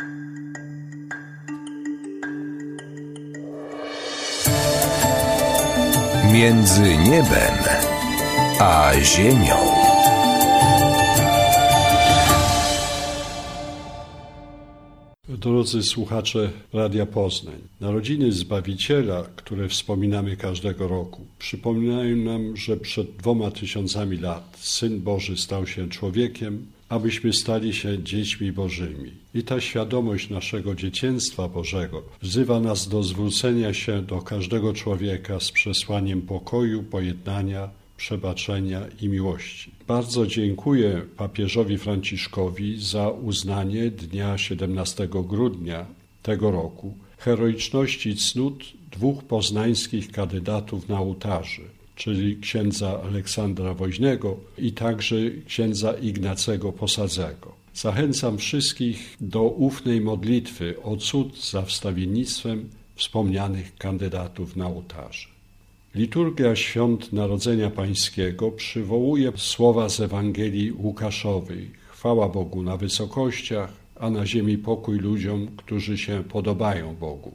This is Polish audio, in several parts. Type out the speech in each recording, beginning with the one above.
Między niebem a ziemią. Drodzy słuchacze Radia Poznań, narodziny Zbawiciela, które wspominamy każdego roku, przypominają nam, że przed 2000 lat Syn Boży stał się człowiekiem, abyśmy stali się dziećmi Bożymi. I ta świadomość naszego dzieciństwa Bożego wzywa nas do zwrócenia się do każdego człowieka z przesłaniem pokoju, pojednania, przebaczenia i miłości. Bardzo dziękuję papieżowi Franciszkowi za uznanie dnia 17 grudnia tego roku heroiczności cnót dwóch poznańskich kandydatów na ołtarzy, czyli księdza Aleksandra Woźnego i także księdza Ignacego Posadzego. Zachęcam wszystkich do ufnej modlitwy o cud za wstawiennictwem wspomnianych kandydatów na ołtarze. Liturgia Świąt Narodzenia Pańskiego przywołuje słowa z Ewangelii Łukaszowej. Chwała Bogu na wysokościach, a na ziemi pokój ludziom, którzy się podobają Bogu.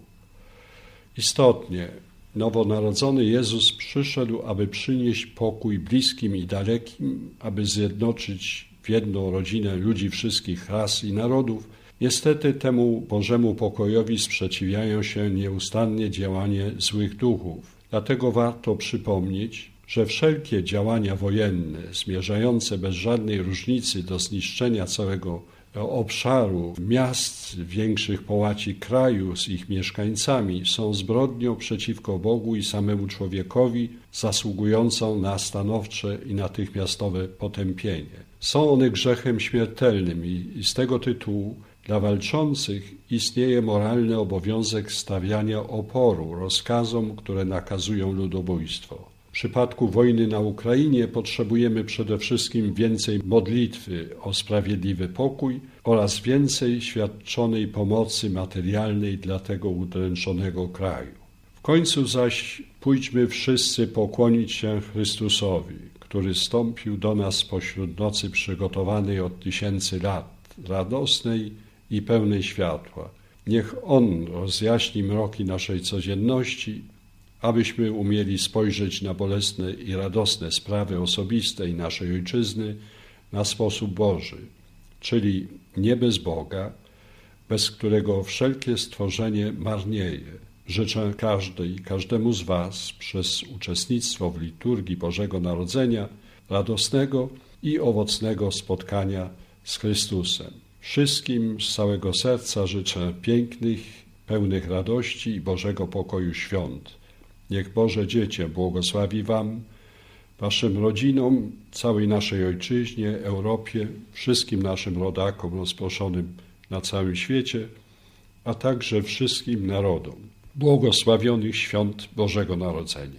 Istotnie, nowonarodzony Jezus przyszedł, aby przynieść pokój bliskim i dalekim, aby zjednoczyć w jedną rodzinę ludzi wszystkich ras i narodów. Niestety temu Bożemu pokojowi sprzeciwiają się nieustannie działania złych duchów. Dlatego warto przypomnieć, że wszelkie działania wojenne zmierzające bez żadnej różnicy do zniszczenia całego obszaru miast, większych połaci kraju z ich mieszkańcami są zbrodnią przeciwko Bogu i samemu człowiekowi, zasługującą na stanowcze i natychmiastowe potępienie. Są one grzechem śmiertelnym i z tego tytułu dla walczących istnieje moralny obowiązek stawiania oporu rozkazom, które nakazują ludobójstwo. W przypadku wojny na Ukrainie potrzebujemy przede wszystkim więcej modlitwy o sprawiedliwy pokój oraz więcej świadczonej pomocy materialnej dla tego udręczonego kraju. W końcu zaś pójdźmy wszyscy pokłonić się Chrystusowi, który zstąpił do nas pośród nocy przygotowanej od 1000 lat, radosnej i pełnej światła. Niech On rozjaśni mroki naszej codzienności, abyśmy umieli spojrzeć na bolesne i radosne sprawy osobiste i naszej Ojczyzny na sposób Boży, czyli nie bez Boga, bez którego wszelkie stworzenie marnieje. Życzę każdej i każdemu z Was przez uczestnictwo w liturgii Bożego Narodzenia radosnego i owocnego spotkania z Chrystusem. Wszystkim z całego serca życzę pięknych, pełnych radości i Bożego pokoju świąt. Niech Boże Dziecię błogosławi Wam, Waszym rodzinom, całej naszej Ojczyźnie, Europie, wszystkim naszym rodakom rozproszonym na całym świecie, a także wszystkim narodom. Błogosławionych świąt Bożego Narodzenia.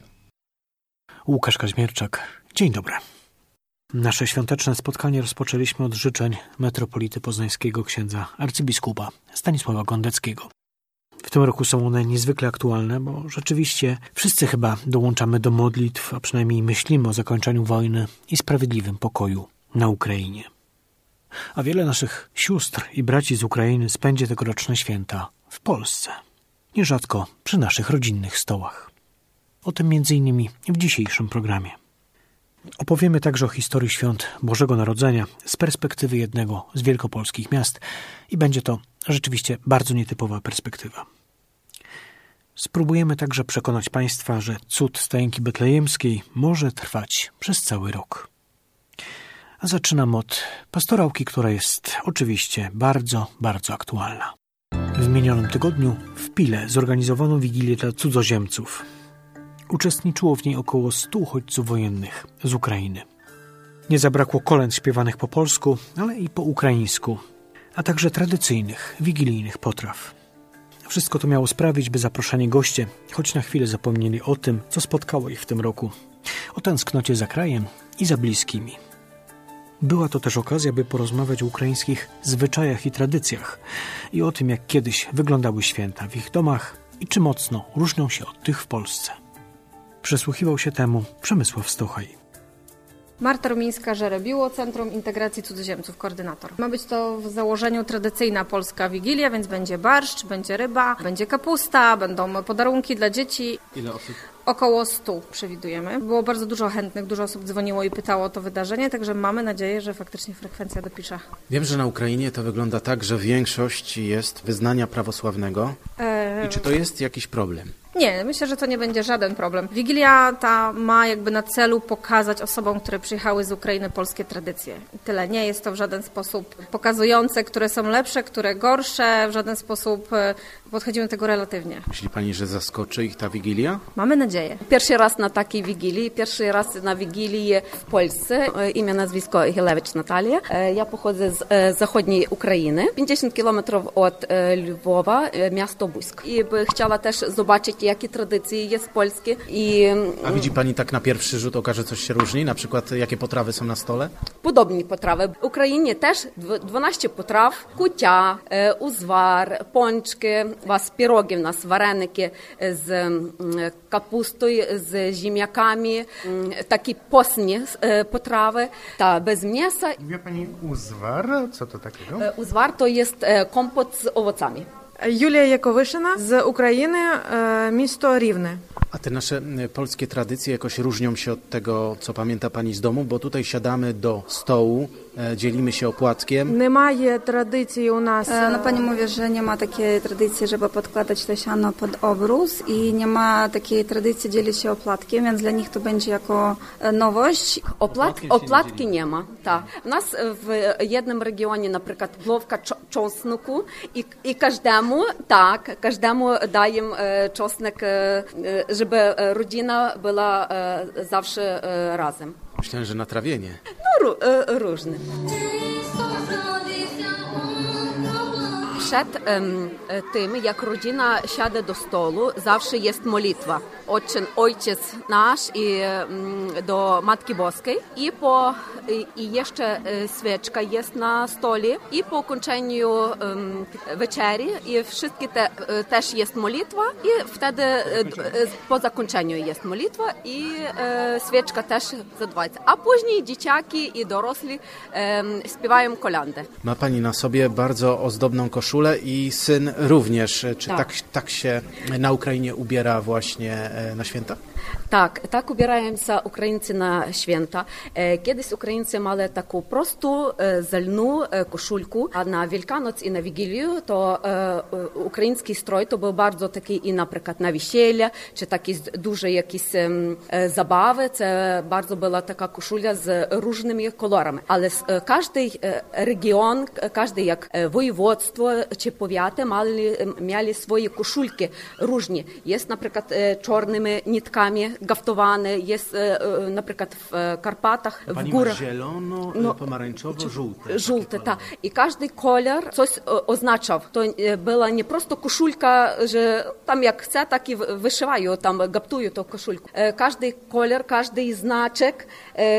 Łukasz Kaźmierczak, dzień dobry. Nasze świąteczne spotkanie rozpoczęliśmy od życzeń metropolity poznańskiego księdza arcybiskupa Stanisława Gondeckiego. W tym roku są one niezwykle aktualne, bo rzeczywiście wszyscy chyba dołączamy do modlitw, a przynajmniej myślimy o zakończeniu wojny i sprawiedliwym pokoju na Ukrainie. A wiele naszych sióstr i braci z Ukrainy spędzi tegoroczne święta w Polsce, nierzadko przy naszych rodzinnych stołach. O tym m.in. w dzisiejszym programie. Opowiemy także o historii świąt Bożego Narodzenia z perspektywy jednego z wielkopolskich miast i będzie to rzeczywiście bardzo nietypowa perspektywa. Spróbujemy także przekonać Państwa, że cud Stajenki Betlejemskiej może trwać przez cały rok. A zaczynam od pastorałki, która jest oczywiście bardzo, bardzo aktualna. W minionym tygodniu w Pile zorganizowano wigilię dla cudzoziemców. Uczestniczyło w niej około 100 uchodźców wojennych z Ukrainy. Nie zabrakło kolęd śpiewanych po polsku, ale i po ukraińsku, a także tradycyjnych, wigilijnych potraw. Wszystko to miało sprawić, by zaproszeni goście choć na chwilę zapomnieli o tym, co spotkało ich w tym roku, o tęsknocie za krajem i za bliskimi. Była to też okazja, by porozmawiać o ukraińskich zwyczajach i tradycjach i o tym, jak kiedyś wyglądały święta w ich domach i czy mocno różnią się od tych w Polsce. Przysłuchiwał się temu Przemysław Stochaj. Marta Rumińska-Żerebiło, Centrum Integracji Cudzoziemców, koordynator. Ma być to w założeniu tradycyjna polska Wigilia, więc będzie barszcz, będzie ryba, będzie kapusta, będą podarunki dla dzieci. Ile osób? Około 100 przewidujemy. Było bardzo dużo chętnych, dużo osób dzwoniło i pytało o to wydarzenie, także mamy nadzieję, że faktycznie frekwencja dopisze. Wiem, że na Ukrainie to wygląda tak, że większość jest wyznania prawosławnego. I czy to jest jakiś problem? Nie, myślę, że to nie będzie żaden problem. Wigilia ta ma jakby na celu pokazać osobom, które przyjechały z Ukrainy, polskie tradycje. I tyle. Nie jest to w żaden sposób pokazujące, które są lepsze, które gorsze. W żaden sposób podchodzimy do tego relatywnie. Myśli pani, że zaskoczy ich ta Wigilia? Mamy nadzieję. Pierwszy raz na takiej Wigilii, pierwszy raz na Wigilii w Polsce. Imię, nazwisko Gilewicz Natalia. Ja pochodzę z zachodniej Ukrainy, 50 kilometrów od Lwowa, miasto Busk. I by chciała też zobaczyć, jakie tradycje jest polskie. A widzi pani tak na pierwszy rzut oka, że coś się różni? Na przykład jakie potrawy są na stole? Podobne potrawy. W Ukrainie też 12 potraw. Kucia, uзвар, пончики, пироги в нас, вареники з капустою, з ziemniakami, takie posnie potrawy, ta bez mięsa. Wie pani uзвар? Co to takiego? Uзвар to jest kompot z owocami. Юлія Яковишина з України, місто Рівне. A te nasze polskie tradycje jakoś różnią się od tego, co pamięta pani z domu, bo tutaj siadamy do stołu, dzielimy się opłatkiem. Немає традиції у нас. No pani mówi, że nie ma takiej tradycji, żeby podkładać to siano pod obrus i nie ma takiej tradycji dzielić się opłatkiem, więc dla nich to będzie jako nowość. Opłatki nie ma. Tak. U nas w jednym regionie, na przykład głowka czosnku i każdemu daję czosnek, żeby rodzina była zawsze razem. Myślałem, że na trawienie. No, różne. Przed tym, jak rodzina siada do stołu, zawsze jest modlitwa. Ojciec nasz i do Matki Boskiej. I jeszcze świeczka jest na stole. I po ukończeniu wieczerzy i wszystkie też jest modlitwa. I wtedy po zakończeniu jest modlitwa i świeczka też zadbaється. A później dzieciaki i dorośli śpiewają kolędy. Ma pani na sobie bardzo ozdobną koszulę i syn również. Czy tak się na Ukrainie ubiera właśnie na święta? Tak ubierająся Українці на święta. Kiedyś Українці мали таку просту зелену koszulkę, a na Wielkanoc i na Wigilię to ukraiński stroj to był bardzo taki i na przykład na wesele, czy takie duże jakieś zabawy, to bardzo była taka koszula z różnymi kolorami. Ale każdy region, każdy jak województwo czy powiaty mieli swoje koszulki różnie. Jest na przykład czarnymi nitkami gaftowane, jest na przykład w Karpatach, w górach. Zielono, pomarańczowo, żółte. Żółte, tak. I każdy kolor coś oznaczał. To była nie prosto koszulka, że tam jak chce, tak i wyszywają, tam gaptują tą koszulkę. Każdy kolor, każdy znaczek,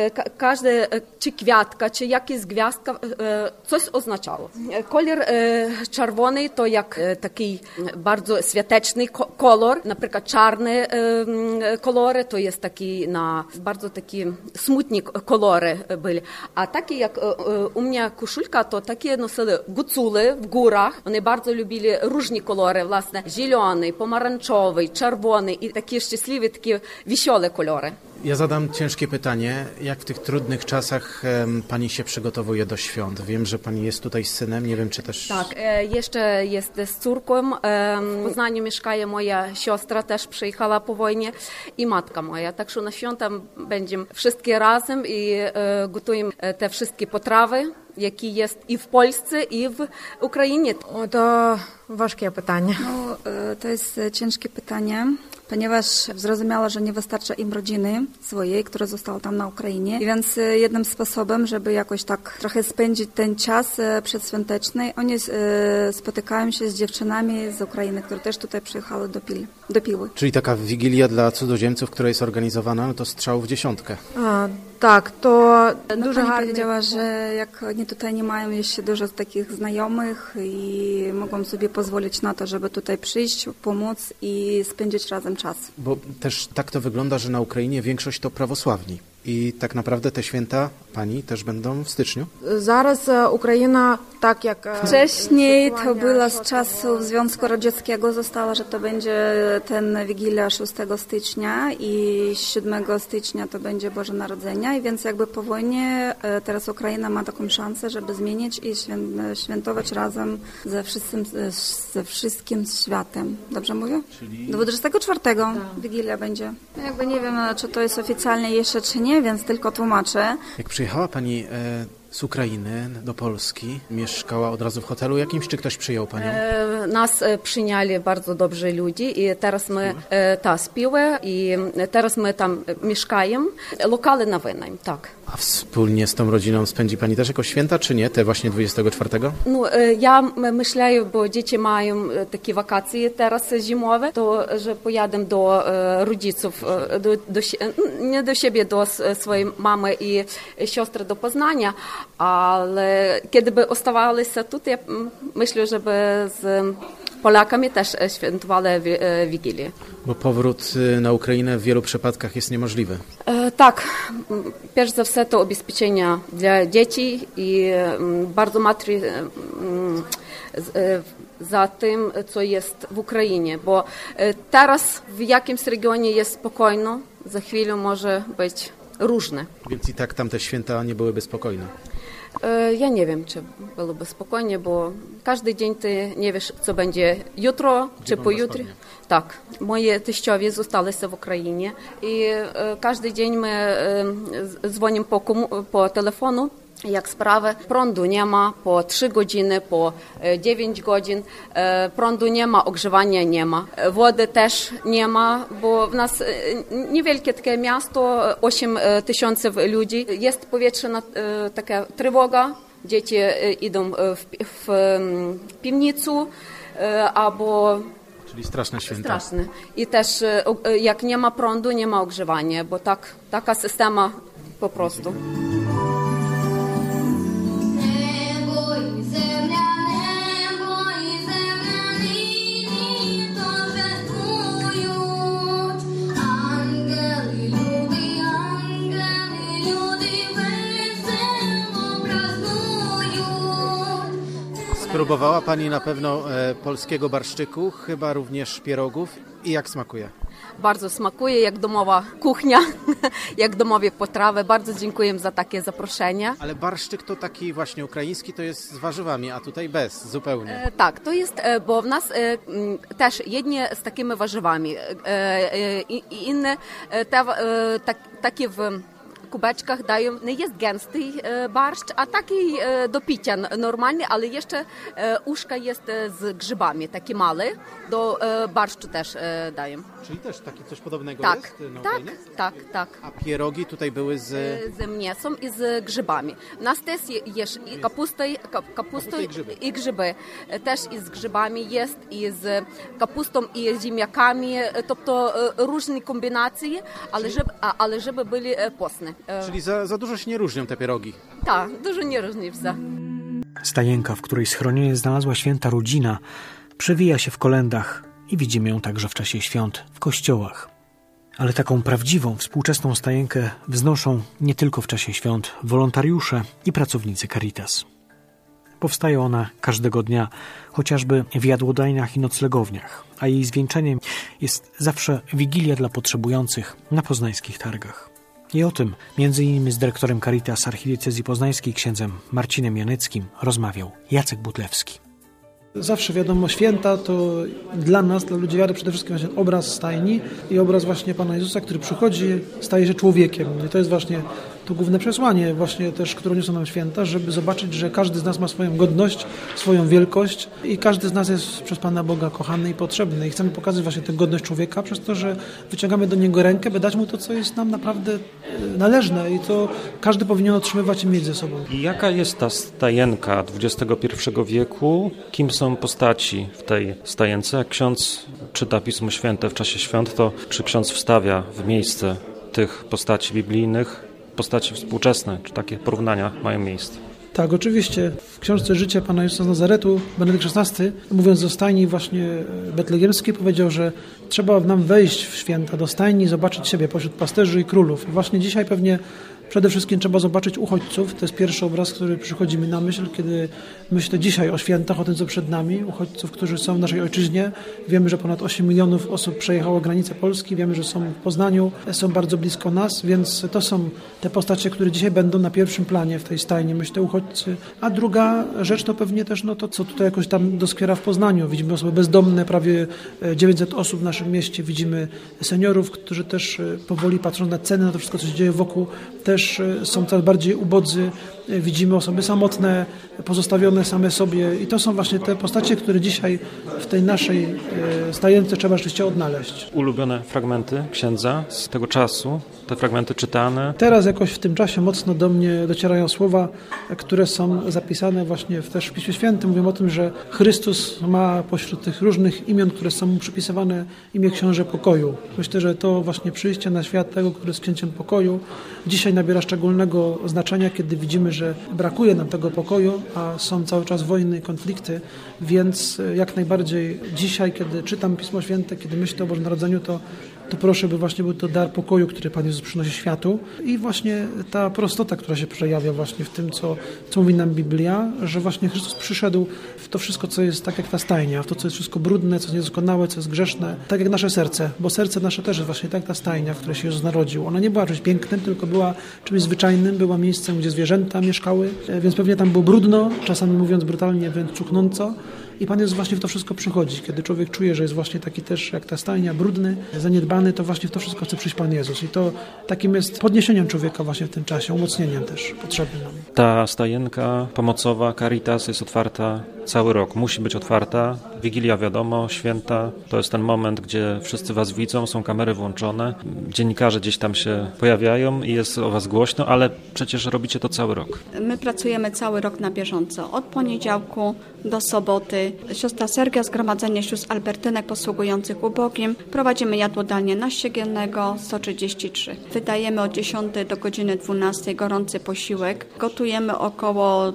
każdy czy kwiatka, czy jakaś gwiazdka, coś oznaczało. Kolor czerwony to jak taki bardzo świąteczny kolor, na przykład czarny kolory, to jest taki bardzo taki smutni kolory byli. A takie jak u mnie koszulka, to takie nosili gucule w górach. Oni bardzo lubili różne kolory, właśnie zielony, pomarańczowy, czerwony i takie szczęśliwe, takie wesołe kolory. Ja zadam ciężkie pytanie. Jak w tych trudnych czasach pani się przygotowuje do świąt? Wiem, że pani jest tutaj z synem, nie wiem, czy też... Tak, jeszcze jest z córką. W Poznaniu mieszka moja siostra, też przyjechała po wojnie i matka moja. Tak, że na święta będziemy wszystkie razem i gotujemy te wszystkie potrawy, jakie jest i w Polsce, i w Ukrainie. To ważkie pytanie. No, to jest ciężkie pytanie, ponieważ zrozumiała, że nie wystarcza im rodziny swojej, która została tam na Ukrainie. I więc jednym sposobem, żeby jakoś tak trochę spędzić ten czas przedświąteczny, oni spotykają się z dziewczynami z Ukrainy, które też tutaj przyjechały do Piły. Czyli taka wigilia dla cudzoziemców, która jest organizowana, no to strzał w dziesiątkę. Tak, to Dużo pani powiedziała, że jak oni tutaj nie mają jeszcze dużo takich znajomych i mogą sobie pozwolić na to, żeby tutaj przyjść, pomóc i spędzić razem czas. Bo też tak to wygląda, że na Ukrainie większość to prawosławni. I tak naprawdę te święta pani też będą w styczniu? Зараз Ukraina, tak jak Wcześniej to było z czasów Związku Radzieckiego, zostało, że to będzie ten Wigilia 6 stycznia i 7 stycznia to będzie Boże Narodzenie, i więc jakby po wojnie teraz Ukraina ma taką szansę, żeby zmienić i świętować razem ze wszystkim światem. Dobrze mówię? Czyli 24 Wigilia będzie. Jakby nie wiem, czy to jest oficjalnie jeszcze, czy nie, więc tylko tłumaczę. Jak przyjechała pani z Ukrainy do Polski, mieszkała od razu w hotelu jakimś, czy ktoś przyjął panią? Nas przyjęli bardzo dobrze ludzie i teraz my spiły i teraz my tam mieszkają. Lokale na wynajem, tak. A wspólnie z tą rodziną spędzi pani też jakoś święta, czy nie? Te właśnie 24? No, ja myślę, bo dzieci mają takie wakacje teraz zimowe, to że pojadę do rodziców, nie do siebie, do swojej mamy i siostry do Poznania, ale kiedy by ostawali się tutaj, ja myślę, żeby z Polakami też świętowali Wigilię. Bo powrót na Ukrainę w wielu przypadkach jest niemożliwy. Tak, pierwsze za wszystko to ubezpieczenia dla dzieci i bardzo matry za tym, co jest w Ukrainie, bo teraz w jakimś regionie jest spokojno, za chwilę może być różne. Więc i tak tamte święta nie byłyby spokojne. Ja nie wiem, czy byłoby spokojnie, bo każdy dzień ty nie wiesz, co będzie jutro, czy pojutrze. Tak, moje teściowie zostały w Ukrainie i każdy dzień my dzwonimy po telefonu, jak sprawy. Prądu nie ma po 3 godziny, po 9 godzin. Prądu nie ma, ogrzewania nie ma. Wody też nie ma, bo w nas niewielkie takie miasto, 8 tysięcy ludzi. Jest powietrzna taka trwoga. Dzieci idą w piwnicę albo... Czyli straszne święta. Straszne. I też jak nie ma prądu, nie ma ogrzewania, bo taka systema po prostu. Spróbowała pani na pewno polskiego barszczyku, chyba również pierogów. I jak smakuje? Bardzo smakuje, jak domowa kuchnia, jak domowe potrawy. Bardzo dziękuję za takie zaproszenie. Ale barszczyk to taki właśnie ukraiński, to jest z warzywami, a tutaj bez, zupełnie. Tak, to jest, bo w nas też jednie z takimi warzywami, inne takie w kubeczkach dają, nie jest gęsty barszcz, a taki do picia normalny, ale jeszcze uszka jest z grzybami, takie małe, do barszczu też dają. Czyli też taki coś podobnego tak, jest na Ukrainie? Tak. A pierogi tutaj były z mięsem i z grzybami. U nas też jest i kapustą i grzyby. Też i z grzybami jest, i z kapustą, i z ziemniakami, тобто różne kombinacje, ale żeby byli postne. Czyli za dużo się nie różnią te pierogi. Tak, dużo nie różnią się. Stajenka, w której schronienie znalazła święta rodzina, przewija się w kolędach i widzimy ją także w czasie świąt w kościołach. Ale taką prawdziwą, współczesną stajenkę wznoszą nie tylko w czasie świąt wolontariusze i pracownicy Caritas. Powstaje ona każdego dnia, chociażby w jadłodajniach i noclegowniach, a jej zwieńczeniem jest zawsze wigilia dla potrzebujących na poznańskich targach. I o tym, między innymi z dyrektorem Caritas Archidiecezji Poznańskiej, księdzem Marcinem Janyckim, rozmawiał Jacek Butlewski. Zawsze wiadomo, święta to dla nas, dla ludzi wiary, przede wszystkim właśnie obraz stajni i obraz właśnie Pana Jezusa, który przychodzi, staje się człowiekiem. I to jest właśnie to główne przesłanie, właśnie też, które niosą nam święta, żeby zobaczyć, że każdy z nas ma swoją godność, swoją wielkość i każdy z nas jest przez Pana Boga kochany i potrzebny. I chcemy pokazać właśnie tę godność człowieka przez to, że wyciągamy do Niego rękę, by dać Mu to, co jest nam naprawdę należne i to każdy powinien otrzymywać i mieć ze sobą. I jaka jest ta stajenka XXI wieku? Kim są postaci w tej stajence? Jak ksiądz czyta Pismo Święte w czasie świąt, to czy ksiądz wstawia w miejsce tych postaci biblijnych postaci współczesne? Czy takie porównania mają miejsce? Tak, oczywiście. W książce Życie Pana Jezusa z Nazaretu Benedykt XVI, mówiąc o stajni właśnie betlejemskiej, powiedział, że trzeba nam wejść w święta do stajni i zobaczyć siebie pośród pasterzy i królów. I właśnie dzisiaj pewnie przede wszystkim trzeba zobaczyć uchodźców. To jest pierwszy obraz, który przychodzi mi na myśl, kiedy myślę dzisiaj o świętach, o tym, co przed nami. Uchodźców, którzy są w naszej ojczyźnie. Wiemy, że ponad 8 milionów osób przejechało granicę Polski. Wiemy, że są w Poznaniu, są bardzo blisko nas, więc to są te postacie, które dzisiaj będą na pierwszym planie w tej stajni, myślę, uchodźcy. A druga rzecz to pewnie też to, co tutaj jakoś tam doskwiera w Poznaniu. Widzimy osoby bezdomne, prawie 900 osób w naszym mieście. Widzimy seniorów, którzy też powoli patrząc na ceny, na to wszystko, co się dzieje wokół, też są coraz bardziej ubodzy. Widzimy osoby samotne, pozostawione same sobie i to są właśnie te postacie, które dzisiaj w tej naszej stajence trzeba rzeczywiście odnaleźć. Ulubione fragmenty księdza z tego czasu, te fragmenty czytane? Teraz jakoś w tym czasie mocno do mnie docierają słowa, które są zapisane właśnie też w Piśmie Świętym. Mówią o tym, że Chrystus ma pośród tych różnych imion, które są mu przypisywane, imię Książę Pokoju. Myślę, że to właśnie przyjście na świat tego, który jest księciem pokoju, dzisiaj nabiera szczególnego znaczenia, kiedy widzimy, że brakuje nam tego pokoju, a są cały czas wojny, konflikty, więc jak najbardziej dzisiaj, kiedy czytam Pismo Święte, kiedy myślę o Bożym Narodzeniu, to proszę, by właśnie był to dar pokoju, który Pan Jezus przynosi światu i właśnie ta prostota, która się przejawia właśnie w tym, co mówi nam Biblia, że właśnie Chrystus przyszedł w to wszystko, co jest tak jak ta stajnia, w to, co jest wszystko brudne, co jest niedoskonałe, co jest grzeszne, tak jak nasze serce, bo serce nasze też jest właśnie tak jak ta stajnia, w której się Jezus narodził. Ona nie była czymś pięknym, tylko była czymś zwyczajnym, była miejscem, gdzie zwierzęta mieszkały, więc pewnie tam było brudno, czasami mówiąc brutalnie, wręcz cuchnąco. I Pan Jezus właśnie w to wszystko przychodzi. Kiedy człowiek czuje, że jest właśnie taki też jak ta stajnia, brudny, zaniedbany, to właśnie w to wszystko chce przyjść Pan Jezus. I to takim jest podniesieniem człowieka właśnie w tym czasie, umocnieniem też potrzebnym nam. Ta stajenka pomocowa Caritas jest otwarta cały rok. Musi być otwarta. Wigilia wiadomo, święta. To jest ten moment, gdzie wszyscy was widzą, są kamery włączone. Dziennikarze gdzieś tam się pojawiają i jest o was głośno, ale przecież robicie to cały rok. My pracujemy cały rok na bieżąco. Od poniedziałku do soboty. Siostra Sergia, Zgromadzenie Sióstr Albertynek posługujących ubogim. Prowadzimy jadłodalnię na Ściegielnego 133. Wydajemy od 10 do godziny 12 gorący posiłek. Gotujemy około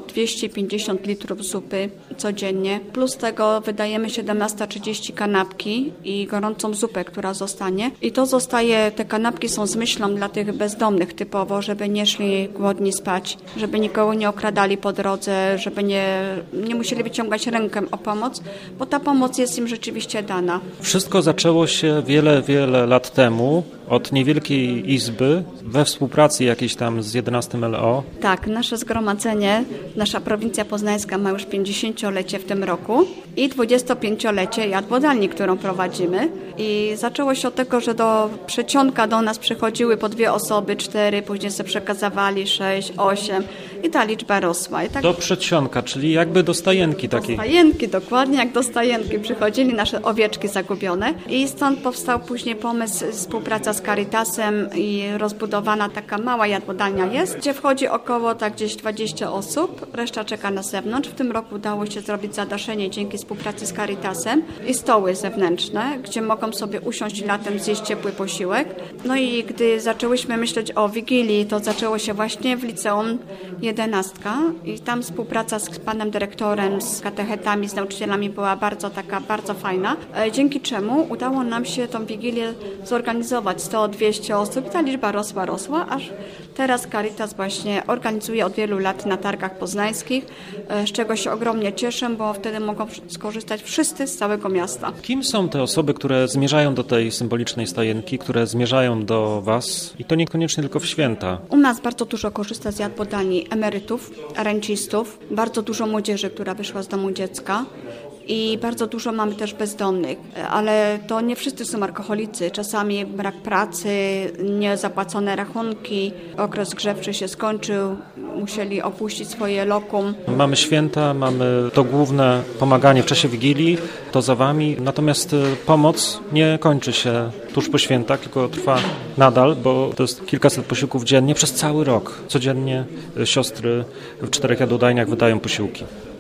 250 litrów zupy codziennie. Plus tego wydajemy 17:30 kanapki i gorącą zupę, która zostanie. I to zostaje, te kanapki są z myślą dla tych bezdomnych typowo, żeby nie szli głodni spać, żeby nikogo nie okradali po drodze, żeby nie musieli wyciągać rękę o pomoc, bo ta pomoc jest im rzeczywiście dana. Wszystko zaczęło się wiele lat temu od niewielkiej izby we współpracy jakiejś tam z 11 LO. Tak, nasze zgromadzenie, nasza prowincja poznańska ma już 50-lecie w tym roku i 25-lecie jadłodalni, którą prowadzimy. I zaczęło się od tego, że do przedsionka do nas przychodziły po 2 osoby, 4, później sobie przekazywali 6, 8 i ta liczba rosła. I tak do przedsionka, czyli jakby do stajenki takiej. Do stajenki, dokładnie jak do stajenki przychodzili nasze owieczki zagubione i stąd powstał później pomysł, współpraca z Caritasem i rozbudowana taka mała jadłodalnia jest, gdzie wchodzi około tak gdzieś 20 osób, reszta czeka na zewnątrz. W tym roku udało się zrobić zadaszenie dzięki współpracy z Caritasem i stoły zewnętrzne, gdzie mogą sobie usiąść latem, zjeść ciepły posiłek. No i gdy zaczęłyśmy myśleć o Wigilii, to zaczęło się właśnie w liceum 11 i tam współpraca z panem dyrektorem, z katechetami, z nauczycielami była bardzo fajna, dzięki czemu udało nam się tą Wigilię zorganizować 100-200 osób. Ta liczba rosła, aż teraz Caritas właśnie organizuje od wielu lat na targach poznańskich, z czego się ogromnie cieszę, bo wtedy mogą skorzystać wszyscy z całego miasta. Kim są te osoby, które zmierzają do tej symbolicznej stajenki, które zmierzają do was i to niekoniecznie tylko w święta? U nas bardzo dużo korzysta z jadłodalni emerytów, rencistów, bardzo dużo młodzieży, która wyszła z domu dziecka. I bardzo dużo mamy też bezdomnych, ale to nie wszyscy są alkoholicy. Czasami brak pracy, niezapłacone rachunki, okres grzewczy się skończył, musieli opuścić swoje lokum. Mamy święta, mamy to główne pomaganie w czasie Wigilii, to za wami. Natomiast pomoc nie kończy się tuż po świętach, tylko trwa nadal, bo to jest kilkaset posiłków dziennie przez cały rok. Codziennie siostry w 4 jadłodajniach wydają posiłki.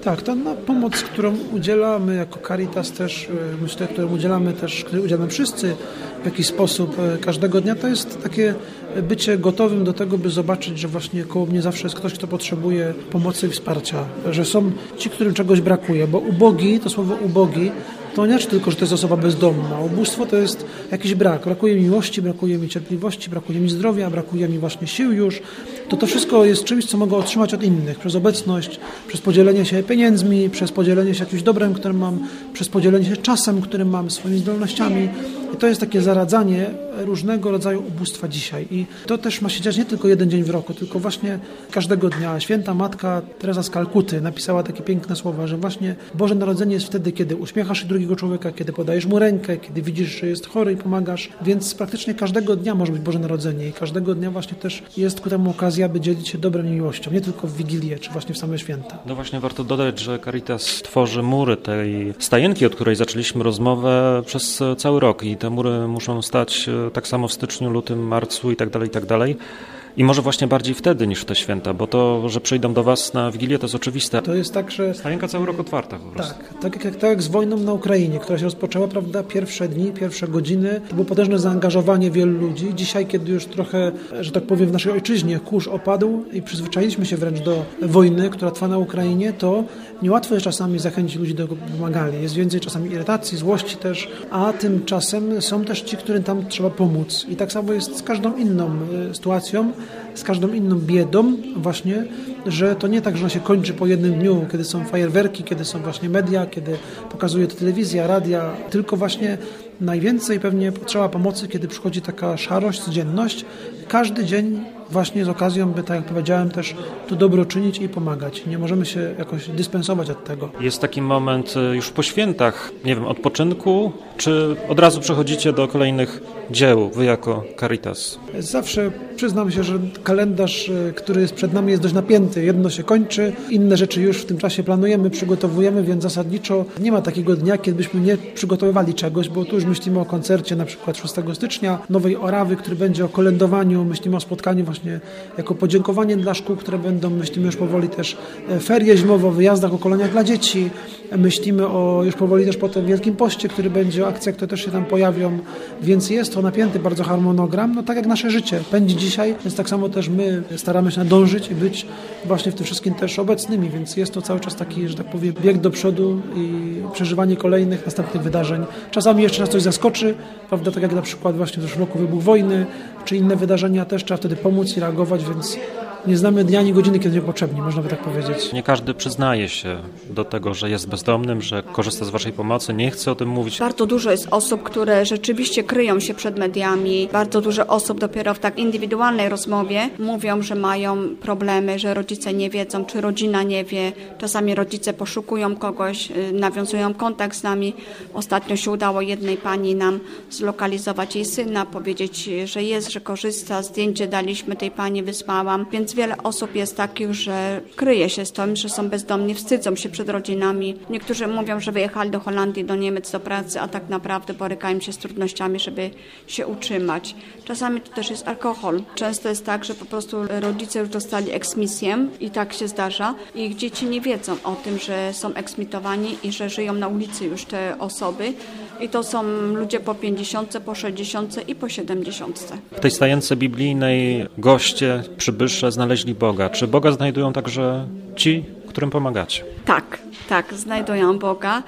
Tak, ta pomoc, którą udzielamy jako Caritas też, myślę, którą udzielamy wszyscy w jakiś sposób każdego dnia, to jest takie bycie gotowym do tego, by zobaczyć, że właśnie koło mnie zawsze jest ktoś, kto potrzebuje pomocy i wsparcia, że są ci, którym czegoś brakuje, bo ubogi, to słowo ubogi, to nie znaczy tylko, że to jest osoba bezdomna. Ubóstwo to jest jakiś brak. Brakuje mi miłości, brakuje mi cierpliwości, brakuje mi zdrowia, brakuje mi właśnie sił już. To wszystko jest czymś, co mogę otrzymać od innych. Przez obecność, przez podzielenie się pieniędzmi, przez podzielenie się jakimś dobrem, które mam, przez podzielenie się czasem, który mam, swoimi zdolnościami. I to jest takie zaradzanie różnego rodzaju ubóstwa dzisiaj. I to też ma się dziać nie tylko jeden dzień w roku, tylko właśnie każdego dnia. Święta Matka Teresa z Kalkuty napisała takie piękne słowa, że właśnie Boże Narodzenie jest wtedy, kiedy uśmiechasz się drugiego człowieka, kiedy podajesz mu rękę, kiedy widzisz, że jest chory i pomagasz. Więc praktycznie każdego dnia może być Boże Narodzenie i każdego dnia właśnie też jest ku temu okazja, by dzielić się dobrem i miłością, nie tylko w Wigilię, czy właśnie w same święta. No właśnie warto dodać, że Caritas tworzy mury tej stajenki, od której zaczęliśmy rozmowę, przez cały rok i te mury muszą stać tak samo w styczniu, lutym, marcu i tak dalej. I może właśnie bardziej wtedy niż w te święta, bo to, że przyjdą do was na Wigilię, to jest oczywiste. To jest tak, że... Stajenka cały rok otwarta po prostu. Tak jak z wojną na Ukrainie, która się rozpoczęła, prawda, pierwsze dni, pierwsze godziny, to było potężne zaangażowanie wielu ludzi. Dzisiaj, kiedy już trochę, że tak powiem, w naszej ojczyźnie kurz opadł i przyzwyczailiśmy się wręcz do wojny, która trwa na Ukrainie, to niełatwo jest czasami zachęcić ludzi do pomagali. Jest więcej czasami irytacji, złości też, a tymczasem są też ci, którym tam trzeba pomóc. I tak samo jest z każdą inną sytuacją, z każdą inną biedą właśnie, że to nie tak, że ona się kończy po jednym dniu, kiedy są fajerwerki, kiedy są właśnie media, kiedy pokazuje to telewizja, radia, tylko właśnie najwięcej pewnie potrzeba pomocy, kiedy przychodzi taka szarość, codzienność. Każdy dzień właśnie jest okazją, by, tak jak powiedziałem, też to dobro czynić i pomagać. Nie możemy się jakoś dyspensować od tego. Jest taki moment już po świętach, nie wiem, odpoczynku, czy od razu przechodzicie do kolejnych dzieł, wy jako Caritas? Zawsze przyznam się, że kalendarz, który jest przed nami, jest dość napięty. Jedno się kończy, inne rzeczy już w tym czasie planujemy, przygotowujemy, więc zasadniczo nie ma takiego dnia, kiedy byśmy nie przygotowywali czegoś, bo tu już myślimy o koncercie na przykład 6 stycznia, Nowej Orawy, który będzie o kolędowaniu, myślimy o spotkaniu właśnie jako podziękowanie dla szkół, które będą, myślimy już powoli też ferie zimowe, o wyjazdach, o koloniach dla dzieci, myślimy o już powoli też potem Wielkim Poście, który będzie, o akcjach, które też się tam pojawią, więc jest to napięty bardzo harmonogram, no tak jak nasze życie pędzi dzisiaj, więc tak samo też my staramy się nadążyć i być właśnie w tym wszystkim też obecnymi, więc jest to cały czas taki, że tak powiem, bieg do przodu i przeżywanie kolejnych, następnych wydarzeń. Czasami jeszcze nas coś zaskoczy, prawda, tak jak na przykład właśnie w zeszłym roku wybuch wojny, czy inne wydarzenia, też trzeba wtedy pomóc i reagować, więc nie znamy dnia ani godziny, kiedy potrzebni, można by tak powiedzieć. Nie każdy przyznaje się do tego, że jest bezdomnym, że korzysta z waszej pomocy, nie chce o tym mówić. Bardzo dużo jest osób, które rzeczywiście kryją się przed mediami. Bardzo dużo osób dopiero w tak indywidualnej rozmowie mówią, że mają problemy, że rodzice nie wiedzą, czy rodzina nie wie. Czasami rodzice poszukują kogoś, nawiązują kontakt z nami. Ostatnio się udało jednej pani nam zlokalizować jej syna, powiedzieć, że jest, że korzysta. Zdjęcie daliśmy tej pani, wysłałam. Więc wiele osób jest takich, że kryje się z tym, że są bezdomni, wstydzą się przed rodzinami. Niektórzy mówią, że wyjechali do Holandii, do Niemiec do pracy, a tak naprawdę borykają się z trudnościami, żeby się utrzymać. Czasami to też jest alkohol. Często jest tak, że po prostu rodzice już dostali eksmisję i tak się zdarza. I ich dzieci nie wiedzą o tym, że są eksmitowani i że żyją na ulicy już te osoby. I to są ludzie po 50, po 60 i po 70. W tej stajence biblijnej goście, przybysze znaleźli Boga. Czy Boga znajdują także ci, którym pomagacie? Tak, znajdują Boga.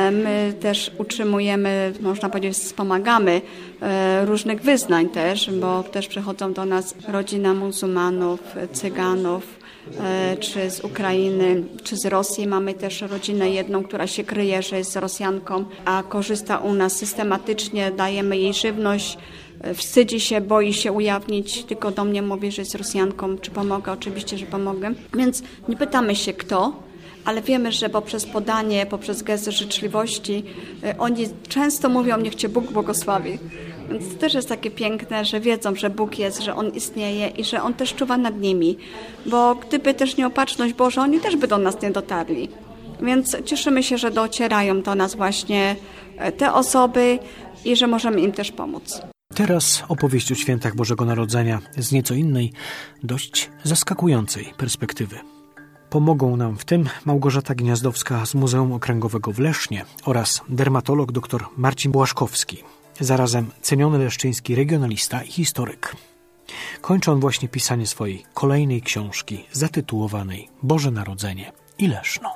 My też utrzymujemy, można powiedzieć, wspomagamy różnych wyznań też, bo też przychodzą do nas rodzina muzułmanów, Cyganów, czy z Ukrainy, czy z Rosji. Mamy też rodzinę jedną, która się kryje, że jest Rosjanką, a korzysta u nas systematycznie, dajemy jej żywność, wstydzi się, boi się ujawnić, tylko do mnie mówi, że jest Rosjanką, czy pomogę, oczywiście, że pomogę. Więc nie pytamy się kto, ale wiemy, że poprzez podanie, poprzez gest życzliwości, oni często mówią, niech Cię Bóg błogosławi. Więc to też jest takie piękne, że wiedzą, że Bóg jest, że On istnieje i że On też czuwa nad nimi. Bo gdyby też nieopatrzność Boża, oni też by do nas nie dotarli. Więc cieszymy się, że docierają do nas właśnie te osoby i że możemy im też pomóc. Teraz opowieść o świętach Bożego Narodzenia z nieco innej, dość zaskakującej perspektywy. Pomogą nam w tym Małgorzata Gniazdowska z Muzeum Okręgowego w Lesznie oraz dermatolog dr Marcin Błaszkowski, zarazem ceniony leszczyński regionalista i historyk. Kończy on właśnie pisanie swojej kolejnej książki zatytułowanej Boże Narodzenie i Leszno.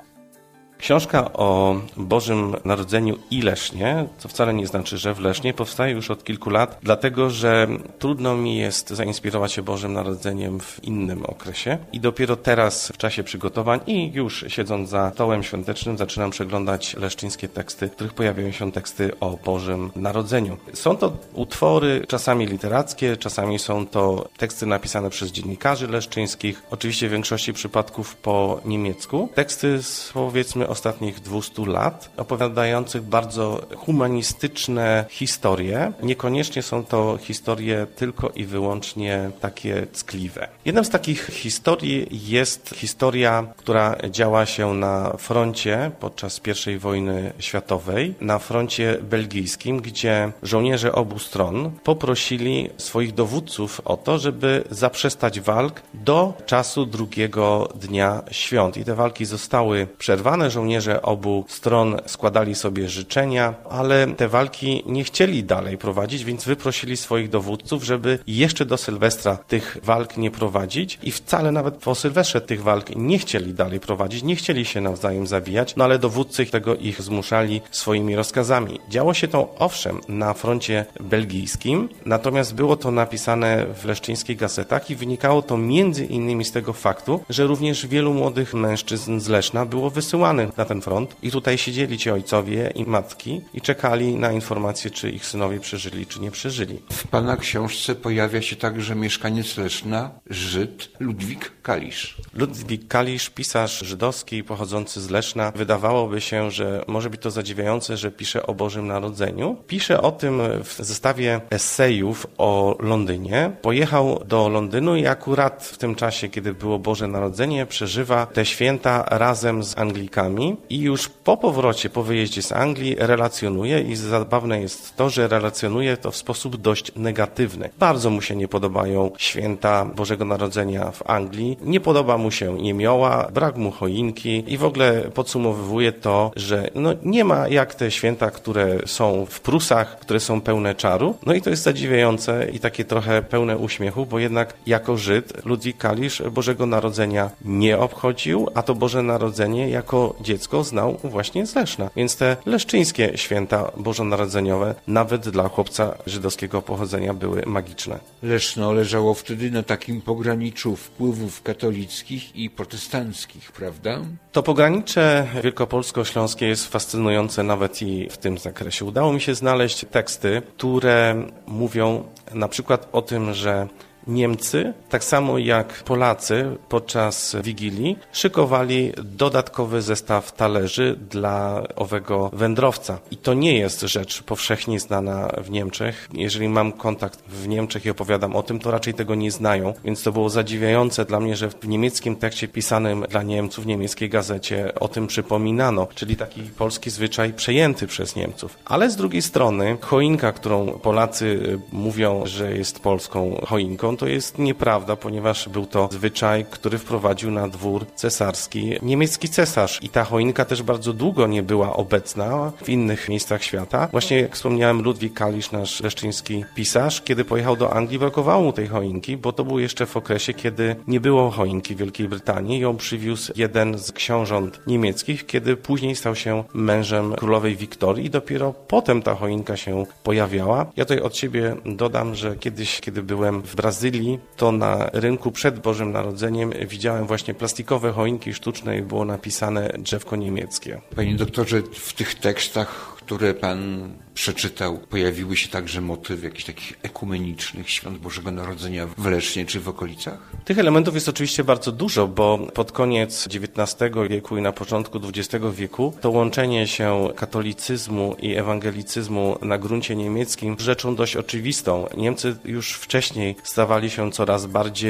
Książka o Bożym Narodzeniu i Lesznie, co wcale nie znaczy, że w Lesznie, powstaje już od kilku lat, dlatego że trudno mi jest zainspirować się Bożym Narodzeniem w innym okresie i dopiero teraz w czasie przygotowań i już siedząc za stołem świątecznym zaczynam przeglądać leszczyńskie teksty, w których pojawiają się teksty o Bożym Narodzeniu. Są to utwory czasami literackie, czasami są to teksty napisane przez dziennikarzy leszczyńskich, oczywiście w większości przypadków po niemiecku. Teksty z, powiedzmy, ostatnich 200 lat, opowiadających bardzo humanistyczne historie. Niekoniecznie są to historie tylko i wyłącznie takie ckliwe. Jedną z takich historii jest historia, która działa się na froncie podczas I wojny światowej, na froncie belgijskim, gdzie żołnierze obu stron poprosili swoich dowódców o to, żeby zaprzestać walk do czasu drugiego dnia świąt. I te walki zostały przerwane. Żołnierze obu stron składali sobie życzenia, ale te walki nie chcieli dalej prowadzić, więc wyprosili swoich dowódców, żeby jeszcze do Sylwestra tych walk nie prowadzić i wcale nawet po Sylwestrze tych walk nie chcieli dalej prowadzić, nie chcieli się nawzajem zabijać, no ale dowódcy tego ich zmuszali swoimi rozkazami. Działo się to owszem na froncie belgijskim, natomiast było to napisane w leszczyńskich gazetach i wynikało to między innymi z tego faktu, że również wielu młodych mężczyzn z Leszna było wysyłanych na ten front i tutaj siedzieli ci ojcowie i matki i czekali na informacje, czy ich synowie przeżyli, czy nie przeżyli. W pana książce pojawia się także mieszkaniec Leszna, Żyd Ludwik Kalisz. Ludwik Kalisz, pisarz żydowski pochodzący z Leszna. Wydawałoby się, że może być to zadziwiające, że pisze o Bożym Narodzeniu. Pisze o tym w zestawie esejów o Londynie. Pojechał do Londynu i akurat w tym czasie, kiedy było Boże Narodzenie, przeżywa te święta razem z Anglikami i już po powrocie, po wyjeździe z Anglii relacjonuje i zabawne jest to, że relacjonuje to w sposób dość negatywny. Bardzo mu się nie podobają święta Bożego Narodzenia w Anglii, nie podoba mu się jemioła, brak mu choinki i w ogóle podsumowuje to, że nie ma jak te święta, które są w Prusach, które są pełne czaru. No i to jest zadziwiające i takie trochę pełne uśmiechu, bo jednak jako Żyd Ludwik Kalisz Bożego Narodzenia nie obchodził, a to Boże Narodzenie jako dziecko znał właśnie z Leszna. Więc te leszczyńskie święta bożonarodzeniowe nawet dla chłopca żydowskiego pochodzenia były magiczne. Leszno leżało wtedy na takim pograniczu wpływów katolickich i protestanckich, prawda? To pogranicze wielkopolsko-śląskie jest fascynujące nawet i w tym zakresie. Udało mi się znaleźć teksty, które mówią na przykład o tym, że Niemcy, tak samo jak Polacy podczas Wigilii, szykowali dodatkowy zestaw talerzy dla owego wędrowca. I to nie jest rzecz powszechnie znana w Niemczech. Jeżeli mam kontakt w Niemczech i opowiadam o tym, to raczej tego nie znają. Więc to było zadziwiające dla mnie, że w niemieckim tekście pisanym dla Niemców, w niemieckiej gazecie o tym przypominano. Czyli taki polski zwyczaj przejęty przez Niemców. Ale z drugiej strony choinka, którą Polacy mówią, że jest polską choinką, to jest nieprawda, ponieważ był to zwyczaj, który wprowadził na dwór cesarski niemiecki cesarz. I ta choinka też bardzo długo nie była obecna w innych miejscach świata. Właśnie jak wspomniałem, Ludwik Kalisz, nasz leszczyński pisarz, kiedy pojechał do Anglii, brakowało mu tej choinki, bo to był jeszcze w okresie, kiedy nie było choinki w Wielkiej Brytanii. Ją przywiózł jeden z książąt niemieckich, kiedy później stał się mężem królowej Wiktorii i dopiero potem ta choinka się pojawiała. Ja tutaj od siebie dodam, że kiedyś, kiedy byłem w Brazylii, to na rynku przed Bożym Narodzeniem widziałem właśnie plastikowe choinki sztuczne i było napisane drzewko niemieckie. Panie doktorze, w tych tekstach, które pan przeczytał, pojawiły się także motywy jakichś takich ekumenicznych świąt Bożego Narodzenia w Lesznie czy w okolicach? Tych elementów jest oczywiście bardzo dużo, bo pod koniec XIX wieku i na początku XX wieku to łączenie się katolicyzmu i ewangelicyzmu na gruncie niemieckim rzeczą dość oczywistą. Niemcy już wcześniej stawali się coraz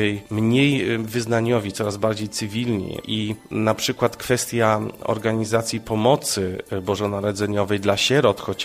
mniej wyznaniowi, coraz bardziej cywilni i na przykład kwestia organizacji pomocy bożonarodzeniowej dla sierot chociażby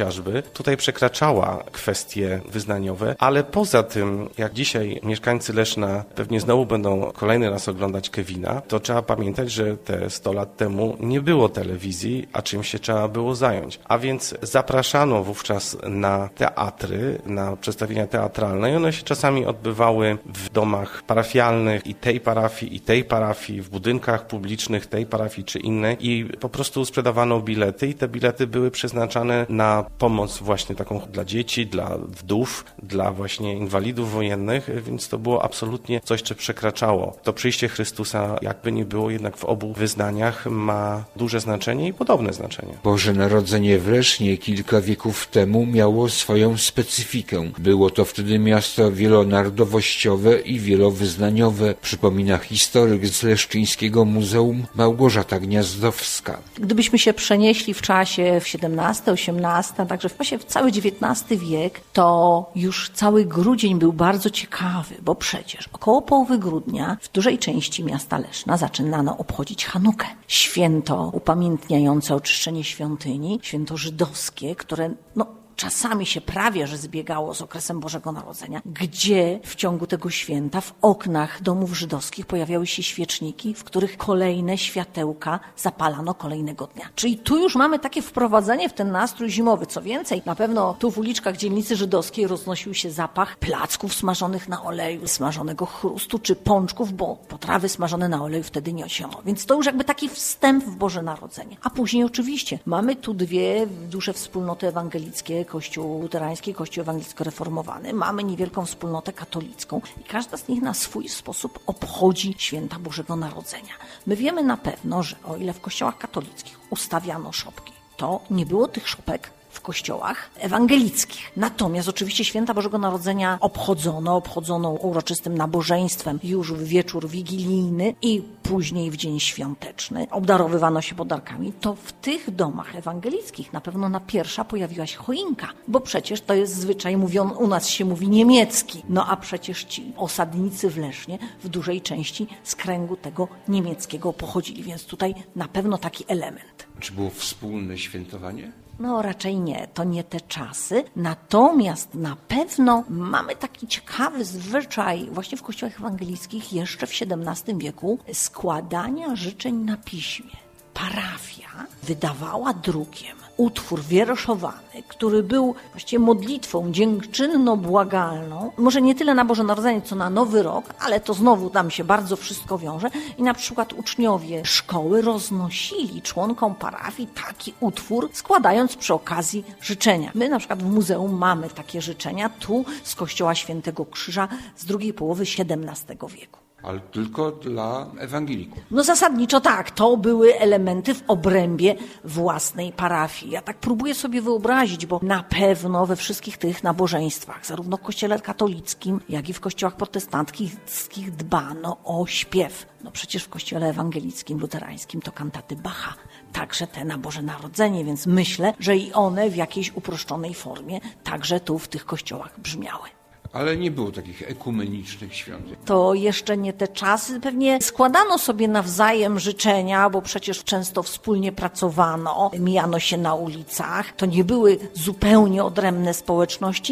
tutaj przekraczała kwestie wyznaniowe, ale poza tym, jak dzisiaj mieszkańcy Leszna pewnie znowu będą kolejny raz oglądać Kevina, to trzeba pamiętać, że te 100 lat temu nie było telewizji, a czym się trzeba było zająć. A więc zapraszano wówczas na teatry, na przedstawienia teatralne i one się czasami odbywały w domach parafialnych i tej parafii, w budynkach publicznych tej parafii czy innej i po prostu sprzedawano bilety i te bilety były przeznaczane na pomoc właśnie taką dla dzieci, dla wdów, dla właśnie inwalidów wojennych, więc to było absolutnie coś, co przekraczało. To przyjście Chrystusa, jakby nie było, jednak w obu wyznaniach ma duże znaczenie i podobne znaczenie. Boże Narodzenie w Lesznie kilka wieków temu miało swoją specyfikę. Było to wtedy miasto wielonarodowościowe i wielowyznaniowe, przypomina historyk z Leszczyńskiego Muzeum Małgorzata Gniazdowska. Gdybyśmy się przenieśli w czasie w XVII, XVIII, także w cały XIX wiek, to już cały grudzień był bardzo ciekawy, bo przecież około połowy grudnia w dużej części miasta Leszna zaczynano obchodzić Chanukę. Święto upamiętniające oczyszczenie świątyni, święto żydowskie, które czasami się prawie że zbiegało z okresem Bożego Narodzenia, gdzie w ciągu tego święta w oknach domów żydowskich pojawiały się świeczniki, w których kolejne światełka zapalano kolejnego dnia. Czyli tu już mamy takie wprowadzenie w ten nastrój zimowy. Co więcej, na pewno tu w uliczkach dzielnicy żydowskiej roznosił się zapach placków smażonych na oleju, smażonego chrustu czy pączków, bo potrawy smażone na oleju wtedy nie osiono. Więc to już jakby taki wstęp w Boże Narodzenie. A później oczywiście mamy tu dwie duże wspólnoty ewangelickie, Kościół luterański, Kościół ewangelicko-reformowany. Mamy niewielką wspólnotę katolicką i każda z nich na swój sposób obchodzi święta Bożego Narodzenia. My wiemy na pewno, że o ile w kościołach katolickich ustawiano szopki, to nie było tych szopek w kościołach ewangelickich. Natomiast oczywiście święta Bożego Narodzenia obchodzono uroczystym nabożeństwem już w wieczór wigilijny i później w dzień świąteczny. Obdarowywano się podarkami. To w tych domach ewangelickich na pewno na pierwsza pojawiła się choinka, bo przecież to jest zwyczaj u nas się mówi niemiecki. A przecież ci osadnicy w Lesznie w dużej części z kręgu tego niemieckiego pochodzili, więc tutaj na pewno taki element. Czy było wspólne świętowanie? Raczej nie, to nie te czasy. Natomiast na pewno mamy taki ciekawy zwyczaj właśnie w kościołach ewangelickich jeszcze w XVII wieku składania życzeń na piśmie. Parafia wydawała drukiem utwór wierszowany, który był właściwie modlitwą dziękczynno-błagalną, może nie tyle na Boże Narodzenie, co na Nowy Rok, ale to znowu tam się bardzo wszystko wiąże i na przykład uczniowie szkoły roznosili członkom parafii taki utwór, składając przy okazji życzenia. My na przykład w muzeum mamy takie życzenia tu z kościoła Świętego Krzyża z drugiej połowy XVII wieku. Ale tylko dla ewangelików. Zasadniczo tak, to były elementy w obrębie własnej parafii. Ja tak próbuję sobie wyobrazić, bo na pewno we wszystkich tych nabożeństwach, zarówno w kościele katolickim, jak i w kościołach protestanckich dbano o śpiew. Przecież w kościele ewangelickim, luterańskim to kantaty Bacha, także te na Boże Narodzenie, więc myślę, że i one w jakiejś uproszczonej formie także tu w tych kościołach brzmiały. Ale nie było takich ekumenicznych świątyń. To jeszcze nie te czasy. Pewnie składano sobie nawzajem życzenia, bo przecież często wspólnie pracowano, mijano się na ulicach. To nie były zupełnie odrębne społeczności.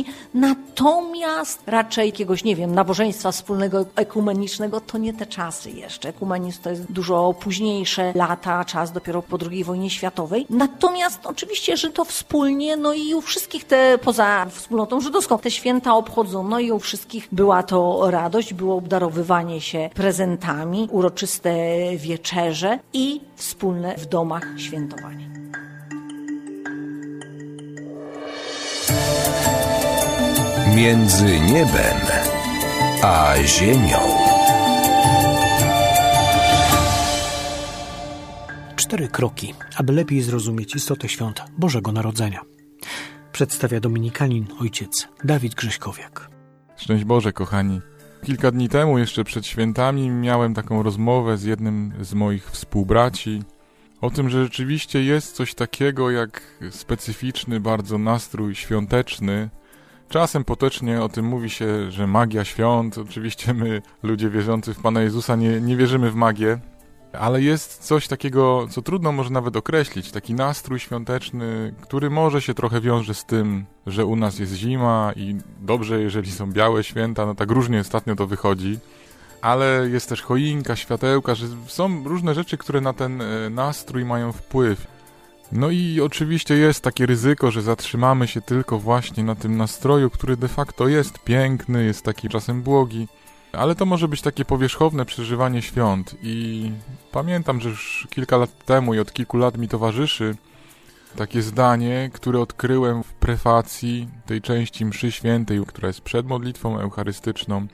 Natomiast raczej jakiegoś, nabożeństwa wspólnego, ekumenicznego, to nie te czasy jeszcze. Ekumenizm to jest dużo późniejsze lata, czas dopiero po II wojnie światowej. Natomiast oczywiście Żydo wspólnie, i u wszystkich poza wspólnotą żydowską, te święta obchodzono. I u wszystkich była to radość, było obdarowywanie się prezentami, uroczyste wieczerze i wspólne w domach świętowanie. Między niebem a ziemią. 4 kroki, aby lepiej zrozumieć istotę świąt Bożego Narodzenia. Przedstawia dominikanin ojciec Dawid Grześkowiak. Szczęść Boże, kochani. Kilka dni temu, jeszcze przed świętami, miałem taką rozmowę z jednym z moich współbraci o tym, że rzeczywiście jest coś takiego jak specyficzny bardzo nastrój świąteczny. Czasem potocznie o tym mówi się, że magia świąt. Oczywiście my, ludzie wierzący w Pana Jezusa, nie wierzymy w magię, ale jest coś takiego, co trudno może nawet określić, taki nastrój świąteczny, który może się trochę wiąże z tym, że u nas jest zima i dobrze, jeżeli są białe święta, no tak różnie ostatnio to wychodzi, ale jest też choinka, światełka, że są różne rzeczy, które na ten nastrój mają wpływ. No i oczywiście jest takie ryzyko, że zatrzymamy się tylko właśnie na tym nastroju, który de facto jest piękny, jest taki czasem błogi, ale to może być takie powierzchowne przeżywanie świąt i pamiętam, że już kilka lat temu i od kilku lat mi towarzyszy takie zdanie, które odkryłem w prefacji tej części mszy świętej, która jest przed modlitwą eucharystyczną.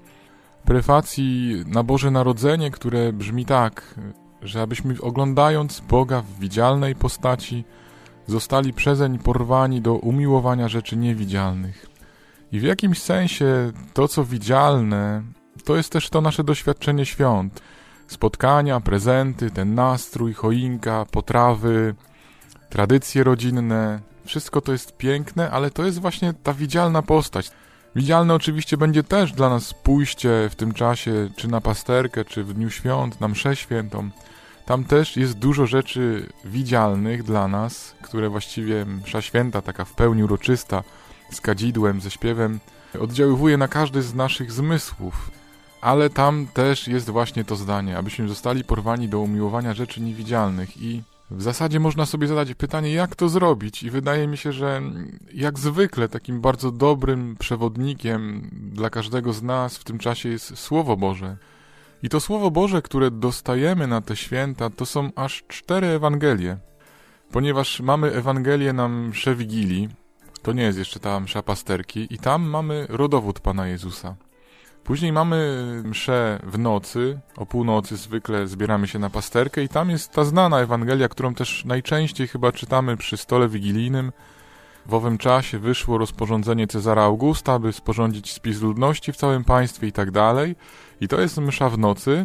Prefacji na Boże Narodzenie, które brzmi tak, że abyśmy oglądając Boga w widzialnej postaci zostali przezeń porwani do umiłowania rzeczy niewidzialnych. I w jakimś sensie to, co widzialne, to jest też to nasze doświadczenie świąt. Spotkania, prezenty, ten nastrój, choinka, potrawy, tradycje rodzinne. Wszystko to jest piękne, ale to jest właśnie ta widzialna postać. Widzialne oczywiście będzie też dla nas pójście w tym czasie, czy na pasterkę, czy w dniu świąt, na mszę świętą. Tam też jest dużo rzeczy widzialnych dla nas, które właściwie msza święta, taka w pełni uroczysta, z kadzidłem, ze śpiewem, oddziaływuje na każdy z naszych zmysłów. Ale tam też jest właśnie to zdanie, abyśmy zostali porwani do umiłowania rzeczy niewidzialnych i w zasadzie można sobie zadać pytanie, jak to zrobić i wydaje mi się, że jak zwykle takim bardzo dobrym przewodnikiem dla każdego z nas w tym czasie jest Słowo Boże. I to Słowo Boże, które dostajemy na te święta, to są aż 4 Ewangelie. Ponieważ mamy Ewangelię na mszę Wigilii, to nie jest jeszcze ta msza pasterki, i tam mamy rodowód Pana Jezusa. Później mamy mszę w nocy, o północy zwykle zbieramy się na pasterkę i tam jest ta znana Ewangelia, którą też najczęściej chyba czytamy przy stole wigilijnym. W owym czasie wyszło rozporządzenie Cezara Augusta, by sporządzić spis ludności w całym państwie i tak dalej. I to jest msza w nocy.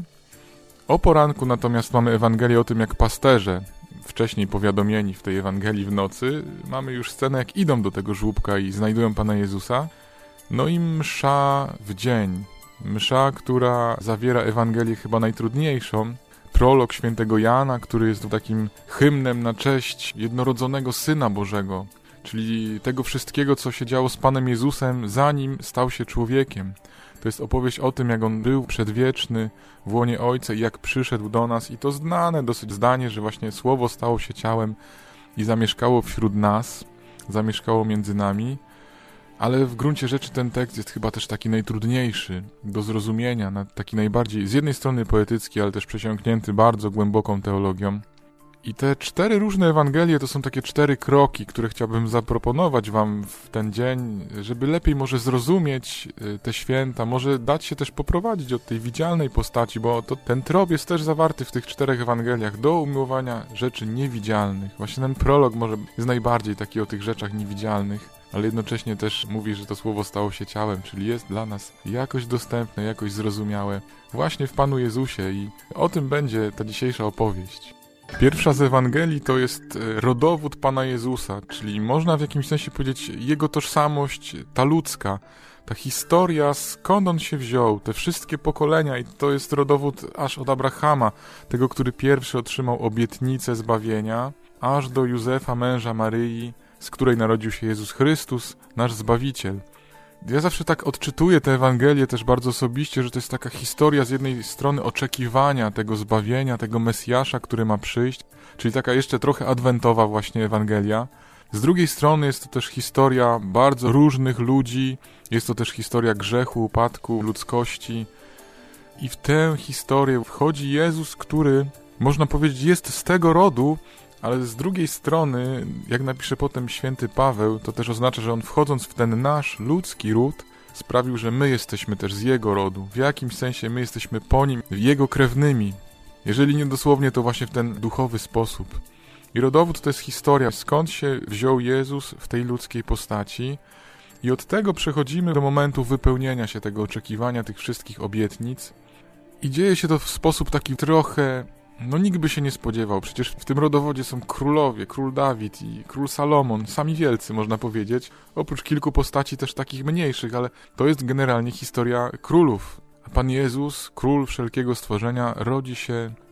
O poranku natomiast mamy Ewangelię o tym, jak pasterze, wcześniej powiadomieni w tej Ewangelii w nocy, mamy już scenę, jak idą do tego żłóbka i znajdują Pana Jezusa. No i msza w dzień. Msza, która zawiera Ewangelię chyba najtrudniejszą. Prolog świętego Jana, który jest takim hymnem na cześć jednorodzonego Syna Bożego, czyli tego wszystkiego, co się działo z Panem Jezusem, zanim stał się człowiekiem. To jest opowieść o tym, jak On był przedwieczny w łonie Ojca i jak przyszedł do nas. I to znane dosyć zdanie, że właśnie Słowo stało się ciałem i zamieszkało wśród nas, zamieszkało między nami. Ale w gruncie rzeczy ten tekst jest chyba też taki najtrudniejszy do zrozumienia, taki najbardziej z jednej strony poetycki, ale też przesiąknięty bardzo głęboką teologią. I te 4 różne Ewangelie to są takie 4 kroki, które chciałbym zaproponować wam w ten dzień, żeby lepiej może zrozumieć te święta, może dać się też poprowadzić od tej widzialnej postaci, bo ten trop jest też zawarty w tych 4 Ewangeliach do umiłowania rzeczy niewidzialnych. Właśnie ten prolog może jest najbardziej taki o tych rzeczach niewidzialnych, ale jednocześnie też mówi, że to Słowo stało się ciałem, czyli jest dla nas jakoś dostępne, jakoś zrozumiałe właśnie w Panu Jezusie i o tym będzie ta dzisiejsza opowieść. Pierwsza z Ewangelii to jest rodowód Pana Jezusa, czyli można w jakimś sensie powiedzieć Jego tożsamość, ta ludzka, ta historia, skąd On się wziął, te wszystkie pokolenia i to jest rodowód aż od Abrahama, tego, który pierwszy otrzymał obietnicę zbawienia, aż do Józefa, męża Maryi, z której narodził się Jezus Chrystus, nasz Zbawiciel. Ja zawsze tak odczytuję tę Ewangelię też bardzo osobiście, że to jest taka historia z jednej strony oczekiwania tego zbawienia, tego Mesjasza, który ma przyjść, czyli taka jeszcze trochę adwentowa właśnie Ewangelia. Z drugiej strony jest to też historia bardzo różnych ludzi, jest to też historia grzechu, upadku, ludzkości. I w tę historię wchodzi Jezus, który, można powiedzieć, jest z tego rodu, ale z drugiej strony, jak napisze potem święty Paweł, to też oznacza, że on wchodząc w ten nasz ludzki ród, sprawił, że my jesteśmy też z jego rodu. W jakimś sensie my jesteśmy po nim, jego krewnymi. Jeżeli nie dosłownie, to właśnie w ten duchowy sposób. I rodowód to jest historia, skąd się wziął Jezus w tej ludzkiej postaci. I od tego przechodzimy do momentu wypełnienia się tego oczekiwania, tych wszystkich obietnic. I dzieje się to w sposób taki trochę... nikt by się nie spodziewał, przecież w tym rodowodzie są królowie, król Dawid i król Salomon, sami wielcy można powiedzieć, oprócz kilku postaci też takich mniejszych, ale to jest generalnie historia królów. A Pan Jezus, król wszelkiego stworzenia, rodzi się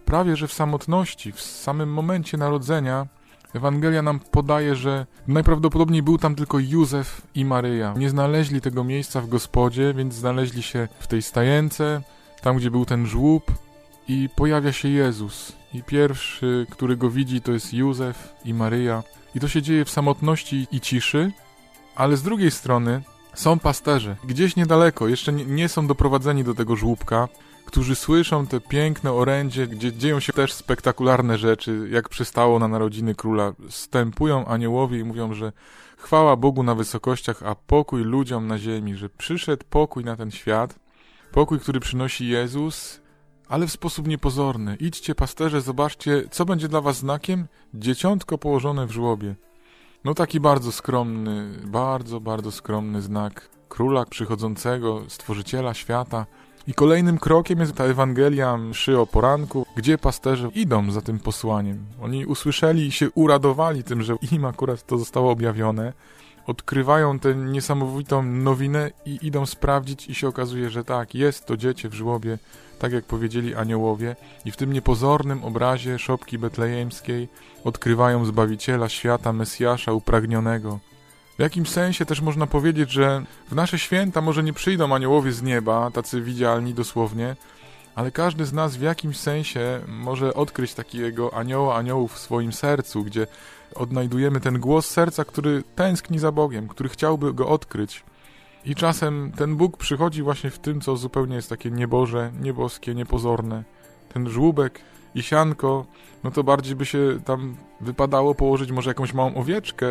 prawie że w samotności, w samym momencie narodzenia, Ewangelia nam podaje, że najprawdopodobniej był tam tylko Józef i Maryja. Nie znaleźli tego miejsca w gospodzie, więc znaleźli się w tej stajence, tam gdzie był ten żłób i pojawia się Jezus. I pierwszy, który go widzi, to jest Józef i Maryja. I to się dzieje w samotności i ciszy, ale z drugiej strony są pasterze. Gdzieś niedaleko, jeszcze nie są doprowadzeni do tego żłóbka, którzy słyszą te piękne orędzie, gdzie dzieją się też spektakularne rzeczy, jak przystało na narodziny króla. Wstępują aniołowie i mówią, że chwała Bogu na wysokościach, a pokój ludziom na ziemi, że przyszedł pokój na ten świat, pokój, który przynosi Jezus, ale w sposób niepozorny. Idźcie, pasterze, zobaczcie, co będzie dla was znakiem? Dzieciątko położone w żłobie. No taki bardzo skromny, bardzo skromny znak króla przychodzącego, stworzyciela świata. I kolejnym krokiem jest ta Ewangelia mszy o poranku, gdzie pasterze idą za tym posłaniem. Oni usłyszeli i się uradowali tym, że im akurat to zostało objawione. Odkrywają tę niesamowitą nowinę i idą sprawdzić i się okazuje, że tak, jest to dziecię w żłobie, tak jak powiedzieli aniołowie. I w tym niepozornym obrazie szopki betlejemskiej odkrywają Zbawiciela świata, Mesjasza upragnionego. W jakimś sensie też można powiedzieć, że w nasze święta może nie przyjdą aniołowie z nieba, tacy widzialni dosłownie, ale każdy z nas w jakimś sensie może odkryć takiego aniołów w swoim sercu, gdzie odnajdujemy ten głos serca, który tęskni za Bogiem, który chciałby go odkryć. I czasem ten Bóg przychodzi właśnie w tym, co zupełnie jest takie nieboże, nieboskie, niepozorne. Ten żłóbek i sianko, no to bardziej by się tam wypadało położyć może jakąś małą owieczkę,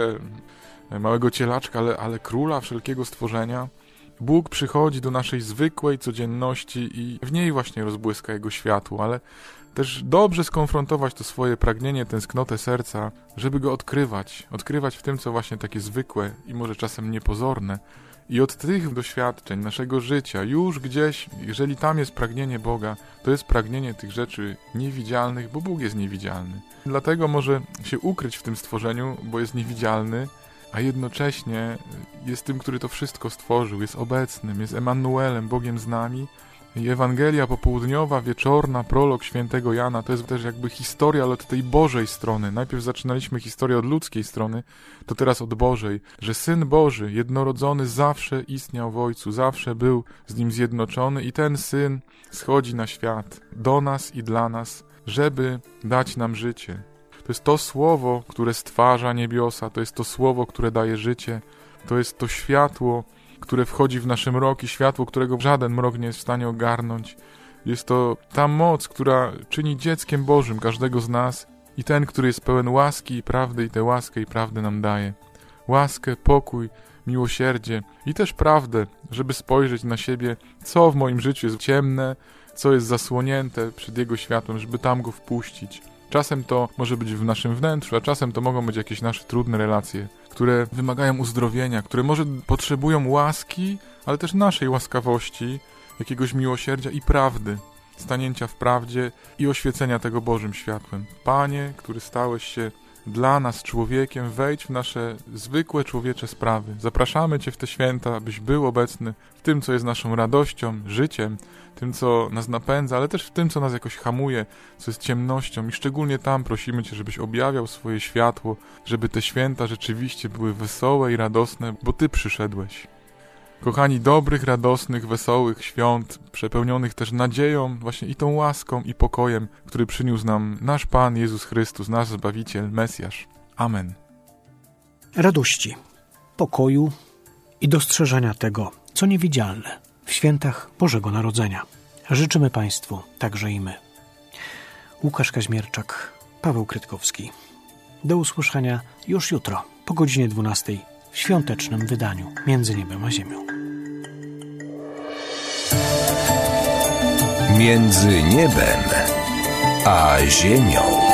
małego cielaczka, ale króla wszelkiego stworzenia. Bóg przychodzi do naszej zwykłej codzienności i w niej właśnie rozbłyska Jego światło, ale też dobrze skonfrontować to swoje pragnienie, tęsknotę serca, żeby Go odkrywać w tym, co właśnie takie zwykłe i może czasem niepozorne. I od tych doświadczeń naszego życia już gdzieś, jeżeli tam jest pragnienie Boga, to jest pragnienie tych rzeczy niewidzialnych, bo Bóg jest niewidzialny. Dlatego może się ukryć w tym stworzeniu, bo jest niewidzialny, a jednocześnie jest tym, który to wszystko stworzył, jest obecnym, jest Emanuelem, Bogiem z nami. I Ewangelia popołudniowa, wieczorna, prolog świętego Jana, to jest też jakby historia, ale od tej Bożej strony. Najpierw zaczynaliśmy historię od ludzkiej strony, to teraz od Bożej, że Syn Boży, jednorodzony, zawsze istniał w Ojcu, zawsze był z Nim zjednoczony i ten Syn schodzi na świat, do nas i dla nas, żeby dać nam życie. To jest to słowo, które stwarza niebiosa, to jest to słowo, które daje życie, to jest to światło, które wchodzi w nasze mroki, światło, którego żaden mrok nie jest w stanie ogarnąć. Jest to ta moc, która czyni dzieckiem Bożym każdego z nas i ten, który jest pełen łaski i prawdy i tę łaskę i prawdę nam daje. Łaskę, pokój, miłosierdzie i też prawdę, żeby spojrzeć na siebie, co w moim życiu jest ciemne, co jest zasłonięte przed Jego światłem, żeby tam Go wpuścić. Czasem to może być w naszym wnętrzu, a czasem to mogą być jakieś nasze trudne relacje, które wymagają uzdrowienia, które może potrzebują łaski, ale też naszej łaskawości, jakiegoś miłosierdzia i prawdy, stanięcia w prawdzie i oświecenia tego Bożym światłem. Panie, który stałeś się dla nas człowiekiem, wejdź w nasze zwykłe człowiecze sprawy. Zapraszamy Cię w te święta, abyś był obecny w tym, co jest naszą radością, życiem, tym, co nas napędza, ale też w tym, co nas jakoś hamuje, co jest ciemnością i szczególnie tam prosimy Cię, żebyś objawiał swoje światło, żeby te święta rzeczywiście były wesołe i radosne, bo Ty przyszedłeś. Kochani, dobrych, radosnych, wesołych świąt, przepełnionych też nadzieją, właśnie i tą łaską i pokojem, który przyniósł nam nasz Pan Jezus Chrystus, nasz Zbawiciel, Mesjasz. Amen. Radości, pokoju i dostrzeżenia tego, co niewidzialne w świętach Bożego Narodzenia. Życzymy Państwu także i my. Łukasz Kaźmierczak, Paweł Krytkowski. Do usłyszenia już jutro po godzinie 12 w świątecznym wydaniu Między Niebem a Ziemią. Między niebem a ziemią.